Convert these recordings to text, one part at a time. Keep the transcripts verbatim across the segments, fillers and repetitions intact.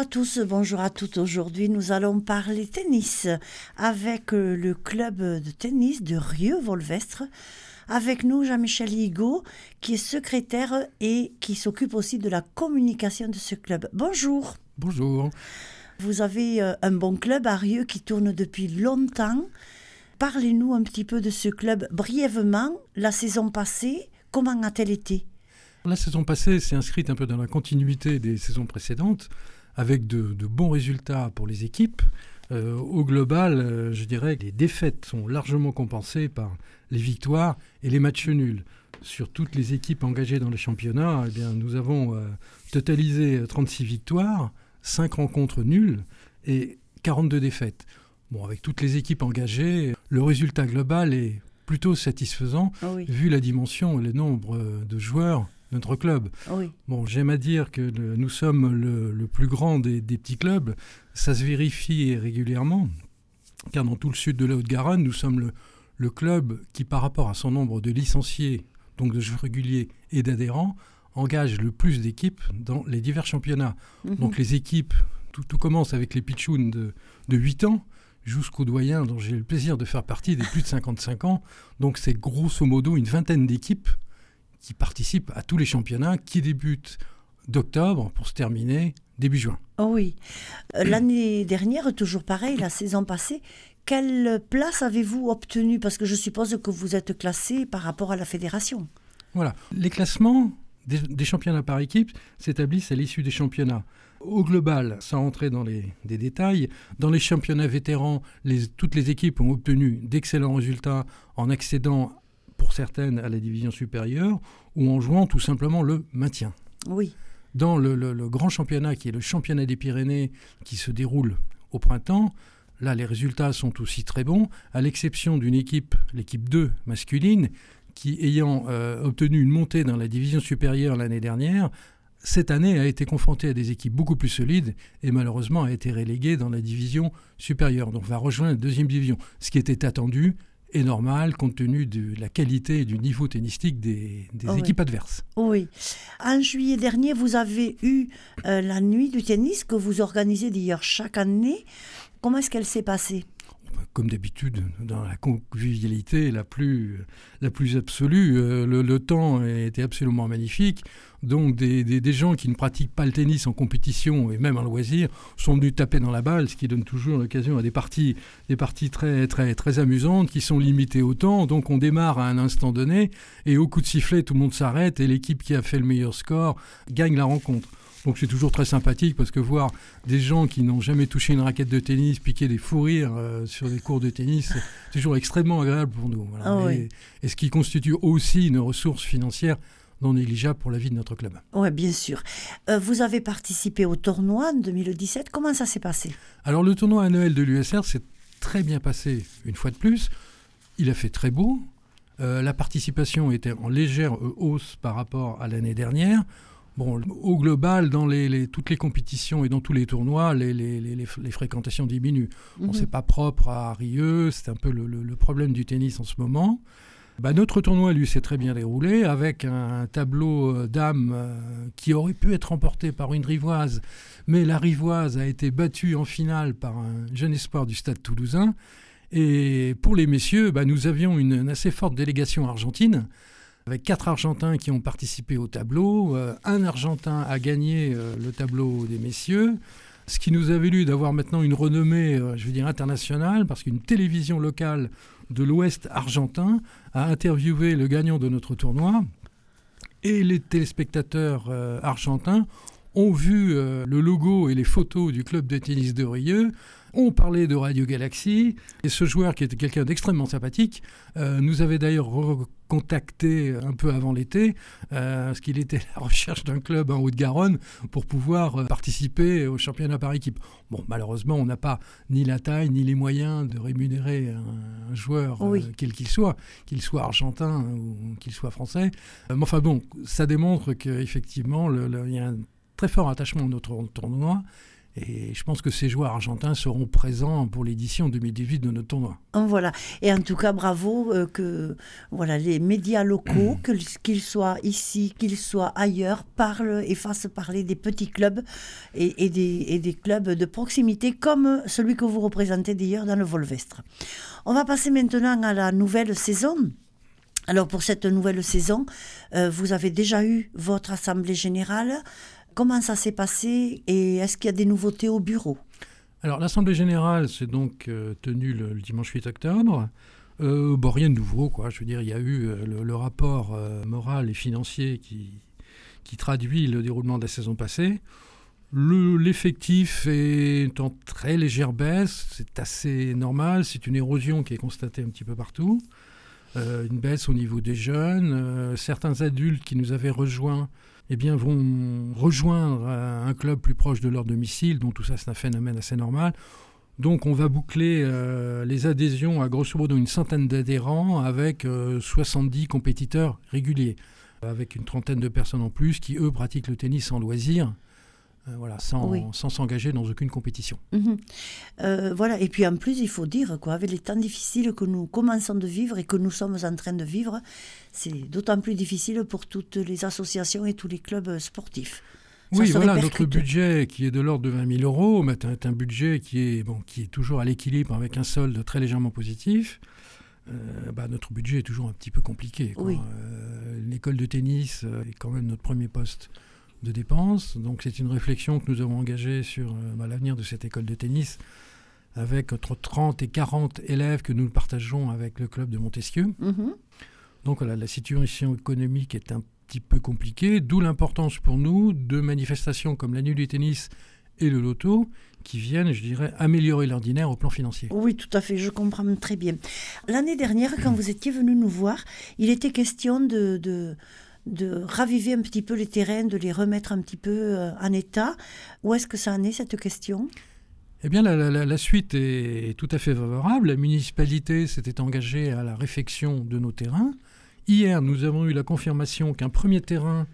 à tous, bonjour à toutes. Aujourd'hui, nous allons parler tennis avec le club de tennis de Rieux-Volvestre. Avec nous, Jean-Michel Higaud, qui est secrétaire et qui s'occupe aussi de la communication de ce club. Bonjour. Bonjour. Vous avez un bon club à Rieux qui tourne depuis longtemps. Parlez-nous un petit peu de ce club brièvement. La saison passée, comment a-t-elle été ? La saison passée s'est inscrite un peu dans la continuité des saisons précédentes, avec de, de bons résultats pour les équipes. Euh, au global, euh, je dirais que les défaites sont largement compensées par les victoires et les matchs nuls. Sur toutes les équipes engagées dans le championnat, eh bien, nous avons euh, totalisé trente-six victoires, cinq rencontres nulles et quarante-deux défaites. Bon, avec toutes les équipes engagées, le résultat global est plutôt satisfaisant, oui. Vu la dimension et le nombre de joueurs de notre club. Oui. Bon, j'aime à dire que le, nous sommes le, le plus grand des, des petits clubs. Ça se vérifie régulièrement, car dans tout le sud de la Haute-Garonne, nous sommes le, le club qui, par rapport à son nombre de licenciés, donc de joueurs réguliers et d'adhérents, engage le plus d'équipes dans les divers championnats. Mm-hmm. Donc les équipes, tout, tout commence avec les pitchouns de, de huit ans, jusqu'aux doyens dont j'ai le plaisir de faire partie, des plus de cinquante-cinq ans. Donc c'est grosso modo une vingtaine d'équipes qui participent à tous les championnats qui débutent d'octobre pour se terminer début juin. Oh oui. Euh, l'année dernière, toujours pareil, la saison passée, quelle place avez-vous obtenue ? Parce que je suppose que vous êtes classé par rapport à la fédération. Voilà. Les classements des, des championnats par équipe s'établissent à l'issue des championnats. Au global, sans rentrer dans les des détails, dans les championnats vétérans, les, toutes les équipes ont obtenu d'excellents résultats en accédant, pour certaines, à la division supérieure ou en jouant tout simplement le maintien. Oui. Dans le, le, le grand championnat, qui est le championnat des Pyrénées, qui se déroule au printemps, là, les résultats sont aussi très bons, à l'exception d'une équipe, l'équipe deux masculine, qui, ayant euh, obtenu une montée dans la division supérieure l'année dernière, cette année a été confrontée à des équipes beaucoup plus solides et malheureusement a été reléguée dans la division supérieure. Donc va rejoindre la deuxième division, ce qui était attendu et normal compte tenu de la qualité et du niveau tennistique des, des oh équipes oui. adverses. Oui. En juillet dernier, vous avez eu euh, la nuit du tennis que vous organisez d'ailleurs chaque année. Comment est-ce qu'elle s'est passée ? Comme d'habitude, dans la convivialité la plus, la plus absolue. Euh, le, le temps était absolument magnifique. Donc des, des, des gens qui ne pratiquent pas le tennis en compétition et même en loisir sont venus taper dans la balle, ce qui donne toujours l'occasion à des parties, des parties très, très, très amusantes qui sont limitées au temps. Donc on démarre à un instant donné et au coup de sifflet, tout le monde s'arrête et l'équipe qui a fait le meilleur score gagne la rencontre. Donc c'est toujours très sympathique parce que voir des gens qui n'ont jamais touché une raquette de tennis piquer des fous rires euh, sur des cours de tennis, c'est toujours extrêmement agréable pour nous. Voilà. Oh et, oui. et ce qui constitue aussi une ressource financière non négligeable pour la vie de notre club. Oui, bien sûr. Euh, vous avez participé au tournoi en deux mille dix-sept. Comment ça s'est passé ? Alors le tournoi annuel de l'U S R s'est très bien passé une fois de plus. Il a fait très beau. Euh, la participation était en légère hausse par rapport à l'année dernière. Bon, au global, dans les, les, toutes les compétitions et dans tous les tournois, les, les, les, les fréquentations diminuent. Bon, mm-hmm. C'est pas propre à Rieux, c'est un peu le, le, le problème du tennis en ce moment. Bah, notre tournoi, lui, s'est très bien déroulé avec un, un tableau euh, dames euh, qui aurait pu être remporté par une Rivoise, mais la Rivoise a été battue en finale par un jeune espoir du Stade Toulousain. Et pour les messieurs, bah, nous avions une, une assez forte délégation argentine, avec quatre Argentins qui ont participé au tableau. Euh, un Argentin a gagné euh, le tableau des messieurs, ce qui nous a valu d'avoir maintenant une renommée, euh, je veux dire, internationale, parce qu'une télévision locale de l'Ouest argentin a interviewé le gagnant de notre tournoi, et les téléspectateurs euh, argentins ont vu euh, le logo et les photos du club de tennis de Rieux, ont parlé de Radio Galaxy, et ce joueur qui était quelqu'un d'extrêmement sympathique euh, nous avait d'ailleurs recontacté un peu avant l'été, euh, parce qu'il était à la recherche d'un club en Haute-Garonne pour pouvoir euh, participer au championnat par équipe. Bon, malheureusement, on n'a pas ni la taille ni les moyens de rémunérer un, un joueur, oui. euh, quel qu'il soit, qu'il soit argentin ou qu'il soit français. Euh, mais enfin bon, ça démontre qu'effectivement, il y a un très fort attachement à notre tournoi Et je pense que ces joueurs argentins seront présents pour l'édition deux mille dix-huit de notre tournoi. Voilà. Et en tout cas, bravo euh, que voilà, les médias locaux, que, qu'ils soient ici, qu'ils soient ailleurs, parlent et fassent parler des petits clubs et, et, des, et des clubs de proximité, comme celui que vous représentez d'ailleurs dans le Volvestre. On va passer maintenant à la nouvelle saison. Alors pour cette nouvelle saison, euh, vous avez déjà eu votre assemblée générale. Comment ça s'est passé et est-ce qu'il y a des nouveautés au bureau ? Alors l'assemblée générale s'est donc euh, tenue le, le dimanche huit octobre. Euh, bon, rien de nouveau, quoi. Je veux dire, il y a eu euh, le, le rapport euh, moral et financier qui, qui traduit le déroulement de la saison passée. Le, l'effectif est en très légère baisse, c'est assez normal, c'est une érosion qui est constatée un petit peu partout. Euh, une baisse au niveau des jeunes. Euh, certains adultes qui nous avaient rejoints eh bien, vont rejoindre un club plus proche de leur domicile, donc tout ça c'est un phénomène assez normal. Donc on va boucler euh, les adhésions à grosso modo une centaine d'adhérents avec euh, soixante-dix compétiteurs réguliers, avec une trentaine de personnes en plus qui eux pratiquent le tennis en loisir. Euh, voilà, sans, oui. sans s'engager dans aucune compétition. Mmh. Euh, voilà. Et puis en plus, il faut dire, quoi, avec les temps difficiles que nous commençons de vivre et que nous sommes en train de vivre, c'est d'autant plus difficile pour toutes les associations et tous les clubs sportifs. Ça oui, voilà, notre budget qui est de l'ordre de vingt mille euros est un budget qui est, bon, qui est toujours à l'équilibre avec un solde très légèrement positif. Euh, bah, notre budget est toujours un petit peu compliqué, quoi. Oui. Euh, l'école de tennis est quand même notre premier poste de dépenses. Donc c'est une réflexion que nous avons engagée sur euh, bah, l'avenir de cette école de tennis avec entre trente et quarante élèves que nous partageons avec le club de Montesquieu. Mmh. Donc voilà, la situation économique est un petit peu compliquée, d'où l'importance pour nous de manifestations comme la nuit du tennis et le loto qui viennent, je dirais, améliorer l'ordinaire au plan financier. Oui, tout à fait, je comprends très bien. L'année dernière, quand vous étiez venu nous voir, il était question de... de... de raviver un petit peu les terrains, de les remettre un petit peu en état. Où est-ce que ça en est, cette question ? Eh bien, la, la, la suite est tout à fait favorable. La municipalité s'était engagée à la réfection de nos terrains. Hier, nous avons eu la confirmation qu'un premier terrain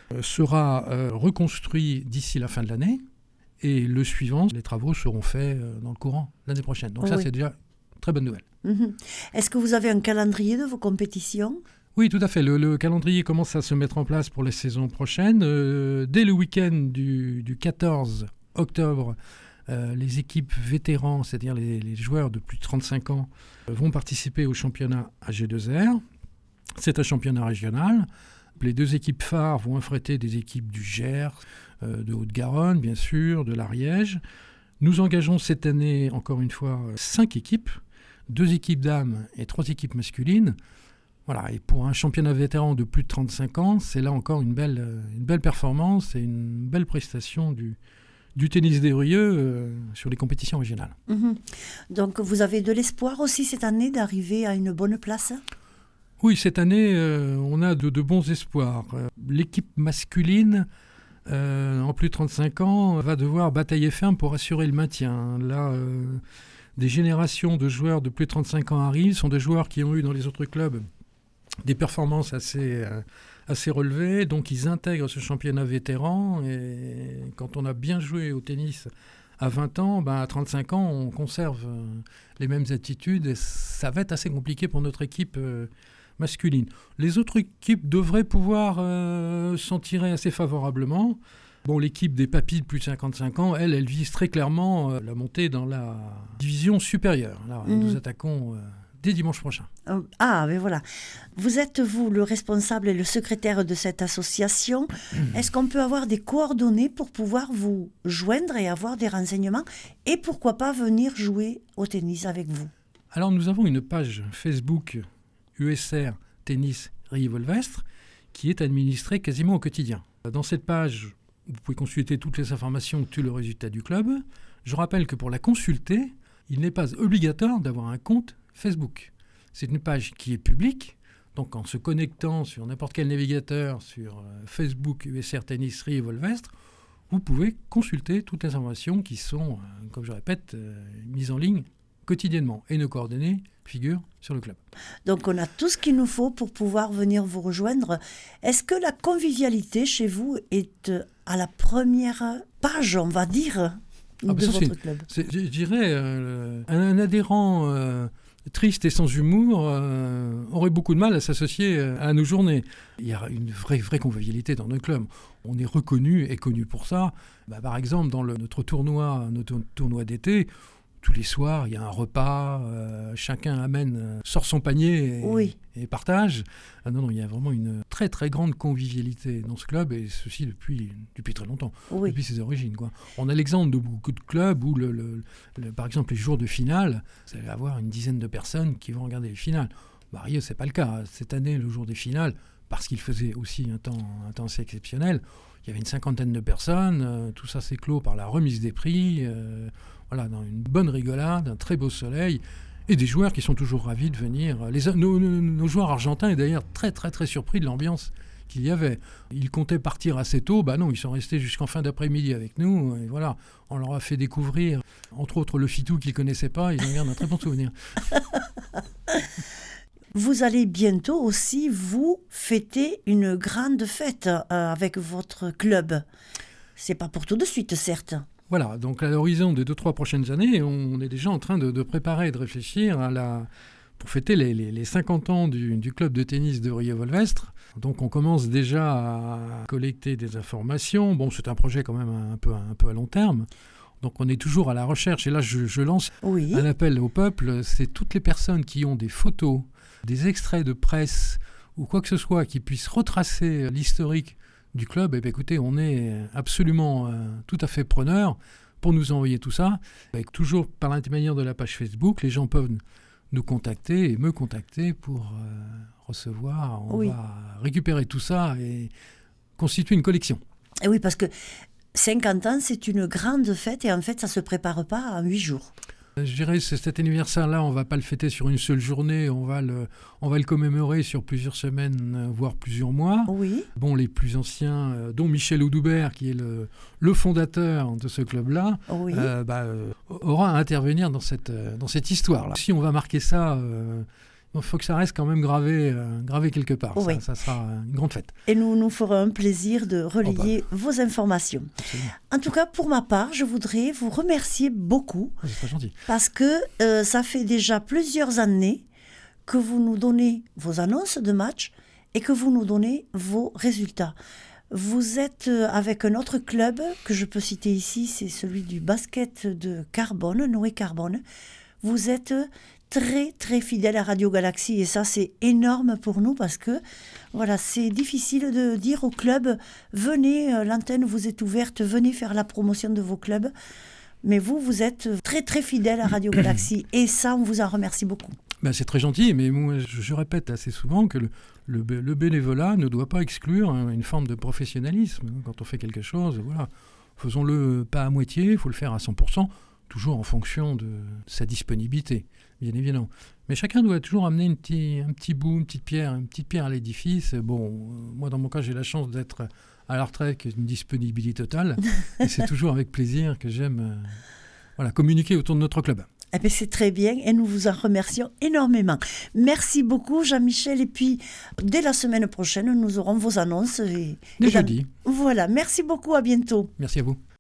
sera euh, reconstruit d'ici la fin de l'année. Et le suivant, les travaux seront faits euh, dans le courant l'année prochaine. Donc oh ça, oui. C'est déjà une très bonne nouvelle. Mmh. Est-ce que vous avez un calendrier de vos compétitions ? Oui, tout à fait. Le, le calendrier commence à se mettre en place pour les saisons prochaines. Euh, dès le week-end du, du quatorze octobre, euh, les équipes vétérans, c'est-à-dire les, les joueurs de plus de trente-cinq ans, euh, vont participer au championnat A G deux R. C'est un championnat régional. Les deux équipes phares vont affronter des équipes du Gers, euh, de Haute-Garonne, bien sûr, de l'Ariège. Nous engageons cette année, encore une fois, cinq équipes, deux équipes dames et trois équipes masculines. Voilà, et pour un championnat vétéran de plus de trente-cinq ans, c'est là encore une belle, une belle performance et une belle prestation du, du tennis des Rieux euh, sur les compétitions régionales. Mmh. Donc vous avez de l'espoir aussi cette année d'arriver à une bonne place ? Oui, cette année, euh, on a de, de bons espoirs. Euh, l'équipe masculine, euh, en plus de trente-cinq ans, va devoir batailler ferme pour assurer le maintien. Là, euh, des générations de joueurs de plus de trente-cinq ans arrivent, ce sont des joueurs qui ont eu dans les autres clubs des performances assez, euh, assez relevées, donc ils intègrent ce championnat vétéran, et quand on a bien joué au tennis à vingt ans, ben à trente-cinq ans, on conserve euh, les mêmes attitudes, et ça va être assez compliqué pour notre équipe euh, masculine. Les autres équipes devraient pouvoir euh, s'en tirer assez favorablement. Bon, l'équipe des papis de plus de cinquante-cinq ans, elle, elle vise très clairement euh, la montée dans la division supérieure. Là, mmh. Nous attaquons... Euh, dès dimanche prochain. Ah, mais voilà. Vous êtes, vous, le responsable et le secrétaire de cette association. Est-ce qu'on peut avoir des coordonnées pour pouvoir vous joindre et avoir des renseignements ? Et pourquoi pas venir jouer au tennis avec vous ? Alors, nous avons une page Facebook U S R Tennis Rieux-Volvestre qui est administrée quasiment au quotidien. Dans cette page, vous pouvez consulter toutes les informations, tout le résultat du club. Je rappelle que pour la consulter, il n'est pas obligatoire d'avoir un compte Facebook. C'est une page qui est publique, donc en se connectant sur n'importe quel navigateur sur euh, Facebook U S R Tennis Rieux-Volvestre, vous pouvez consulter toutes les informations qui sont, euh, comme je répète, euh, mises en ligne quotidiennement. Et nos coordonnées figurent sur le club. Donc on a tout ce qu'il nous faut pour pouvoir venir vous rejoindre. Est-ce que la convivialité chez vous est à la première page, on va dire ? Ah, de ça, votre c'est- club. C'est, je dirais, euh, un, un adhérent euh, triste et sans humour euh, aurait beaucoup de mal à s'associer euh, à nos journées. Il y a une vraie, vraie convivialité dans notre club. On est reconnu et connu pour ça. Bah, par exemple, dans le- notre tournoi, notre tournoi d'été, tous les soirs, il y a un repas, euh, chacun amène, euh, sort son panier et, Oui. et partage. Ah non, non, il y a vraiment une très, très grande convivialité dans ce club, et ceci depuis, depuis très longtemps. Oui. Depuis ses origines, quoi. On a l'exemple de beaucoup de clubs où, le, le- le- par exemple, les jours de finale, vous allez avoir une dizaine de personnes qui vont regarder les finales. Bah, Rieux, c'est pas le cas. Cette année, le jour des finales, parce qu'il faisait aussi un temps, un temps assez exceptionnel, il y avait une cinquantaine de personnes. Euh, tout ça s'est clos par la remise des prix. Euh, voilà, dans une bonne rigolade, un très beau soleil. Et des joueurs qui sont toujours ravis de venir. Les, nos, nos- nos joueurs argentins est d'ailleurs très, très, très surpris de l'ambiance qu'il y avait. Ils comptaient partir assez tôt. Bah non, ils sont restés jusqu'en fin d'après-midi avec nous. Et voilà, on leur a fait découvrir, entre autres, le Fitou qu'ils ne connaissaient pas. Ils en gardent un très bon souvenir. Vous allez bientôt aussi, vous, fêter une grande fête euh, avec votre club. C'est pas pour tout de suite, certes. Voilà, donc à l'horizon des deux, trois prochaines années, on est déjà en train de, de préparer et de réfléchir à la, pour fêter les, les, les cinquante ans du, du club de tennis de Rieux-Volvestre. Donc on commence déjà à collecter des informations. Bon, c'est un projet quand même un peu, un peu à long terme. Donc on est toujours à la recherche. Et là, je, je lance Oui. un appel au peuple. C'est toutes les personnes qui ont des photos, des extraits de presse ou quoi que ce soit qui puissent retracer l'historique du club. Eh bien, écoutez, on est absolument euh, tout à fait preneur pour nous envoyer tout ça. Avec, toujours par l'intermédiaire de la page Facebook, les gens peuvent nous contacter et me contacter pour euh, recevoir. On Oui. va récupérer tout ça et constituer une collection. Et oui, parce que cinquante ans, c'est une grande fête et en fait, ça se prépare pas en huit jours. Je dirais que cet anniversaire-là, on ne va pas le fêter sur une seule journée, on va le, on va le commémorer sur plusieurs semaines, euh, voire plusieurs mois. Oui. Bon, les plus anciens, euh, dont Michel Audoubert, qui est le, le fondateur de ce club-là, Oui. euh, bah, euh, aura à intervenir dans cette, euh, dans cette histoire-là. Si on va marquer ça, euh, il faut que ça reste quand même gravé, euh, gravé quelque part. Oui. Ça, ça sera une grande fête. Et nous nous ferons un plaisir de relayer vos informations. Absolument. En tout cas, pour ma part, je voudrais vous remercier beaucoup Ah, c'est très gentil. parce que euh, ça fait déjà plusieurs années que vous nous donnez vos annonces de match et que vous nous donnez vos résultats. Vous êtes euh, avec un autre club que je peux citer ici, c'est celui du basket de Carbone, Noé Carbone. Vous êtes très très fidèle à Radio Galaxie et ça c'est énorme pour nous parce que voilà, c'est difficile de dire au club venez, euh, l'antenne vous est ouverte, venez faire la promotion de vos clubs. Mais vous, vous êtes très très fidèle à Radio Galaxie et ça, on vous en remercie beaucoup. Ben, c'est très gentil, mais moi, je, je répète assez souvent que le, le, bé- le bénévolat ne doit pas exclure hein, une forme de professionnalisme. Quand on fait quelque chose, voilà, faisons-le pas à moitié, il faut le faire à cent pour cent, toujours en fonction de sa disponibilité, bien évidemment. Mais chacun doit toujours amener une petit, un petit bout, une petite pierre, une petite pierre à l'édifice. Bon, euh, moi, dans mon cas, j'ai la chance d'être à la retraite avec une disponibilité totale. Et c'est toujours avec plaisir que j'aime euh, voilà, communiquer autour de notre club. Eh bien, c'est très bien et nous vous en remercions énormément. Merci beaucoup Jean-Michel et puis dès la semaine prochaine, nous aurons vos annonces. Et, Dès et la- jeudi. Voilà, merci beaucoup, à bientôt. Merci à vous.